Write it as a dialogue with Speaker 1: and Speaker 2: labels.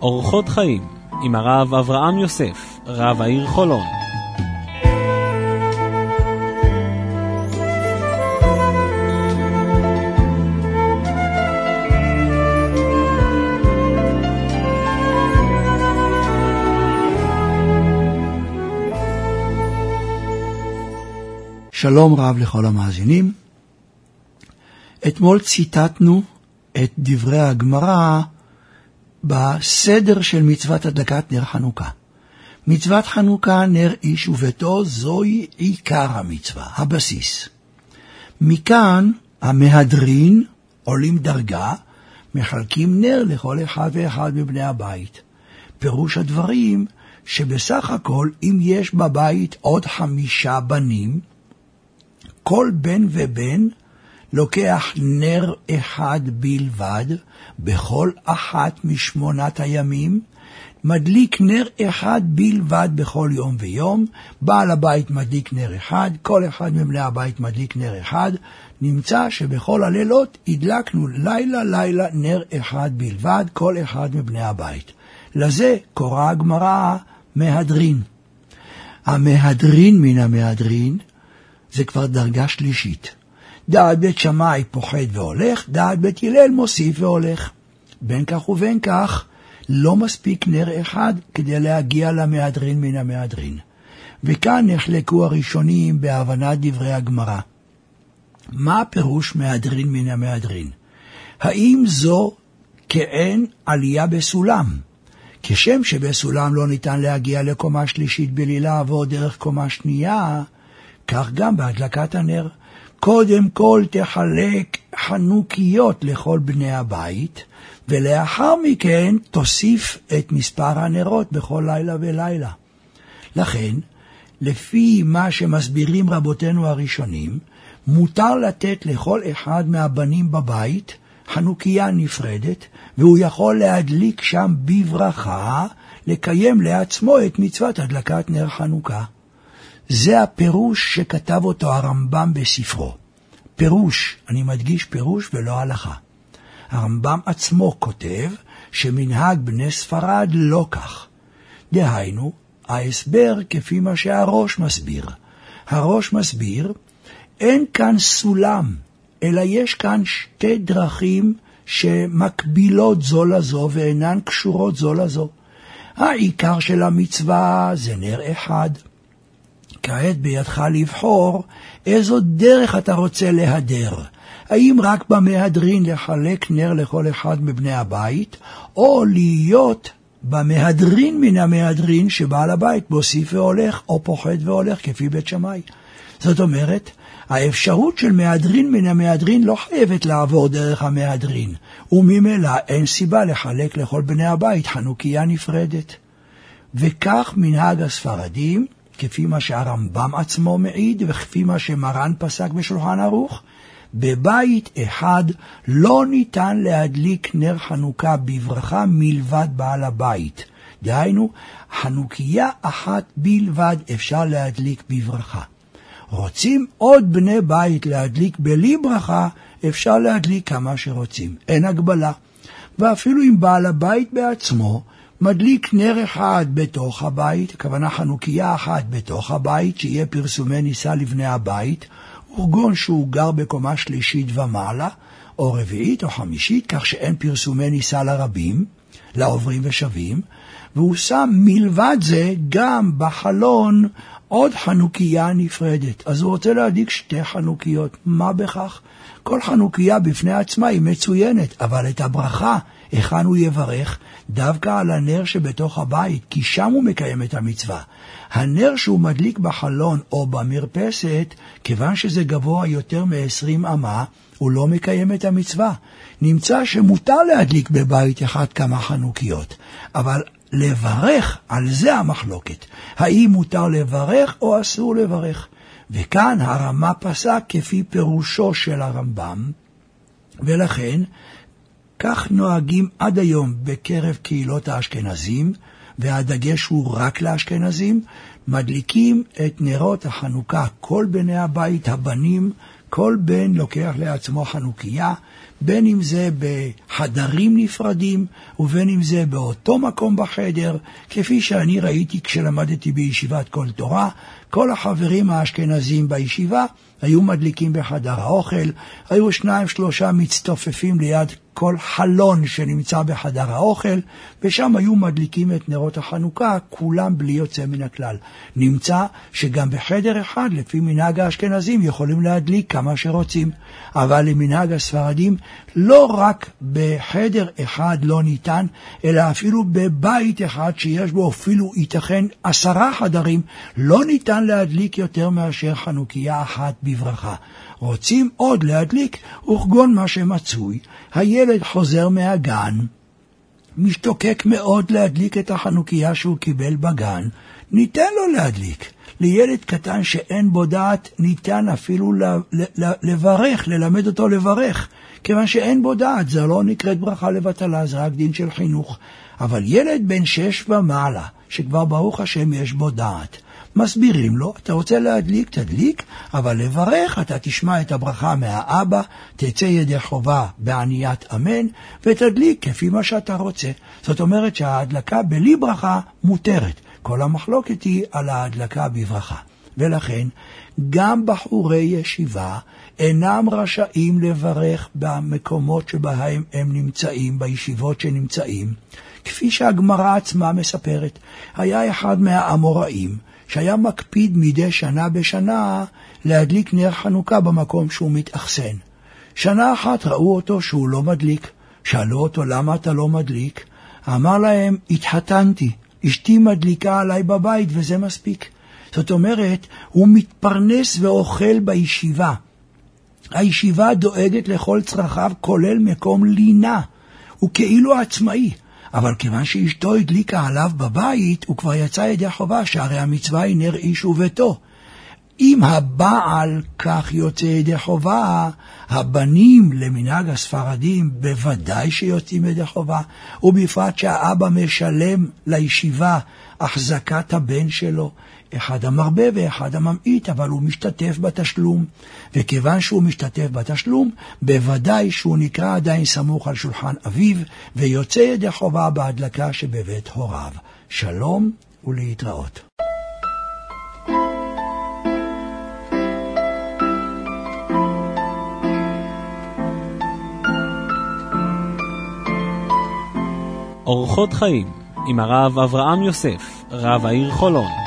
Speaker 1: אורחות חיים עם הרב אברהם יוסף, רב העיר חולון.
Speaker 2: שלום רב לכל המאזינים. אתמול ציטטנו את דברי הגמרא בסדר של מצוות הדלקת נר חנוכה. מצוות חנוכה, נר איש וביתו, זוהי עיקר המצווה, הבסיס. מכאן המהדרין עולים דרגה, מחלקים נר לכל אחד ואחד מבני הבית. פירוש הדברים שבסך הכל אם יש בבית עוד 5 בנים, כל בן ובן לוקח נר אחד בלבד בכל אחת מ8 הימים, מדליק נר אחד בלבד בכל יום ויום, בעל הבית מדליק נר אחד, כל אחד מבני הבית מדליק נר אחד, נמצא שבכל הלילות הדלקנו לילה נר אחד בלבד, כל אחד מבני הבית. לזה קורא הגמרא מהדרין. המהדרין מן המהדרין זה כבר דרגה שלישית. דעת בית שמאי פוחד והולך, דעת בית הלל מוסיף והולך. בין כך ובין כך, לא מספיק נר אחד כדי להגיע למהדרין מן המהדרין. וכאן נחלקו הראשונים בהבנת דברי הגמרא. מה הפירוש מהדרין מן המהדרין? האם זו כאין עלייה בסולם? כשם שבסולם לא ניתן להגיע לקומה שלישית בלי לעבור דרך קומה שנייה, כך גם בהדלקת הנר. קודם כל תחלק חנוכיות לכל בני הבית, ולאחר מכן תוסיף את מספר הנרות בכל לילה ולילה. לכן, לפי מה שמסבירים רבותינו הראשונים, מותר לתת לכל אחד מהבנים בבית חנוכיה נפרדת, והוא יכול להדליק שם בברכה, לקיים לעצמו את מצוות הדלקת נר חנוכה. זה הפירוש שכתב אותו הרמב"ם בספרו. פירוש, אני מדגיש פירוש ולא הלכה. הרמב"ם עצמו כותב שמנהג בני ספרד לא כך. דהיינו, ההסבר כפי מה שהראש מסביר. הראש מסביר, אין כאן סולם, אלא יש כאן 2 דרכים שמקבילות זו לזו ואינן קשורות זו לזו. העיקר של המצווה זה נר אחד. כעת בידך לבחור איזו דרך אתה רוצה להדר. האם רק במהדרין לחלק נר לכל אחד מבני הבית, או להיות במהדרין מן המהדרין שבעל הבית מוסיף והולך, או פוחד והולך כפי בית שמאי. זאת אומרת, האפשרות של מהדרין מן המהדרין לא חייבת לעבור דרך המהדרין, וממילא אין סיבה לחלק לכל בני הבית חנוכיה נפרדת. וכך מנהג הספרדים, כפי מה שהרמב"ם עצמו מעיד, וכפי מה שמרן פסק בשולחן ערוך, בבית אחד לא ניתן להדליק נר חנוכה בברכה מלבד בעל הבית. דהיינו, חנוכיה אחת בלבד אפשר להדליק בברכה. רוצים עוד בני בית להדליק בלי ברכה, אפשר להדליק כמה שרוצים, אין הגבלה. ואפילו אם בעל הבית בעצמו מדליק נר אחד בתוך הבית, הכוונה חנוכיה אחת בתוך הבית, שיהיה פרסומי ניסה לבני הבית, ארגון שהוא גר בקומה שלישית ומעלה, או רביעית או חמישית, כך שאין פרסומי ניסה לרבים, לעוברים ושבים, והוא שם מלבד זה גם בחלון עוד חנוכיה נפרדת. אז הוא רוצה להדליק 2 חנוכיות. מה בכך? כל חנוכיה בפני עצמה היא מצוינת, אבל את הברכה, היכן הוא יברך? דווקא על הנר שבתוך הבית, כי שם הוא מקיים את המצווה. הנר שהוא מדליק בחלון או במרפסת, כיוון שזה גבוה יותר מ20 אמה, הוא לא מקיים את המצווה. נמצא שמותר להדליק בבית אחד כמה חנוכיות, אבל לברך, על זה המחלוקת. האם מותר לברך או אסור לברך? וכאן הרמה פסק כפי פירושו של הרמב"ם, ולכן כך נוהגים עד היום בקרב קהילות האשכנזים, והדגש הוא רק לאשכנזים, מדליקים את נרות החנוכה כל בני הבית, הבנים, כל בן לוקח לעצמו חנוכיה, בין אם זה בחדרים נפרדים, ובין אם זה באותו מקום בחדר, כפי שאני ראיתי כשלמדתי בישיבת כל תורה. כל החברים האשכנזים בישיבה היו מדליקים בחדר האוכל, היו 2-3 מצטופפים ליד כל חלון שנמצא בחדר האוכל, ושם היו מדליקים את נרות החנוכה, כולם בלי יוצא מן הכלל. נמצא שגם בחדר אחד, לפי מנהג האשכנזים, יכולים להדליק כמה שרוצים, אבל למנהג הספרדים, לא רק בחדר אחד לא ניתן, אלא אפילו בבית אחד שיש בו אפילו ייתכן 10 חדרים, לא ניתן להדליק יותר מאשר חנוכיה אחת בברכה. רוצים עוד להדליק, וכגון מה שמצוי. הילד חוזר מהגן, משתוקק מאוד להדליק את החנוכיה שהוא קיבל בגן, ניתן לו להדליק. לילד קטן שאין בו דעת, ניתן אפילו לברך, ללמד אותו לברך, כיוון שאין בו דעת, זה לא נקראת ברכה לבטלה, זה רק דין של חינוך. אבל ילד בן 6 ומעלה, שכבר ברוך השם יש בו דעת, מסבירים לו, אתה רוצה להדליק, תדליק, אבל לברך, אתה תשמע את הברכה מהאבא, תצא ידי חובה בעניית אמן, ותדליק כפי מה שאתה רוצה. זאת אומרת שההדלקה בלי ברכה מותרת. כל המחלוקת היא על ההדלקה בברכה. ולכן, גם בחורי ישיבה אינם רשאים לברך במקומות שבהם הם נמצאים, בישיבות שנמצאים. כפי שהגמרא עצמה מספרת, היה אחד מהאמוראים, שהיה מקפיד מדי שנה בשנה להדליק נר חנוכה במקום שהוא מתאכסן. שנה אחת ראו אותו שהוא לא מדליק, שאלו אותו למה אתה לא מדליק, אמר להם התחתנתי, אשתי מדליקה עליי בבית וזה מספיק. זאת אומרת, הוא מתפרנס ואוכל בישיבה. הישיבה דואגת לכל צרכיו כולל מקום לינה, הוא כאילו עצמאי. אבל כיוון שאשתו הדליקה עליו בבית, הוא כבר יצא ידי חובה, שהרי המצווה היא נר איש וביתו. אם הבעל כך יוצא ידי חובה, הבנים למנהג הספרדים בוודאי שיוצאים ידי חובה, ובפרט שהאבא משלם לישיבה החזקת הבן שלו, אחד המרבה ואחד הממעיט, אבל הוא משתתף בתשלום, וכיוון שהוא משתתף בתשלום, בוודאי שהוא נקרא עדיין סמוך על שולחן אביו, ויוצא ידי חובה בהדלקה שבבית הוריו. שלום ולהתראות.
Speaker 1: אורחות חיים עם הרב אברהם יוסף, רב העיר חולון.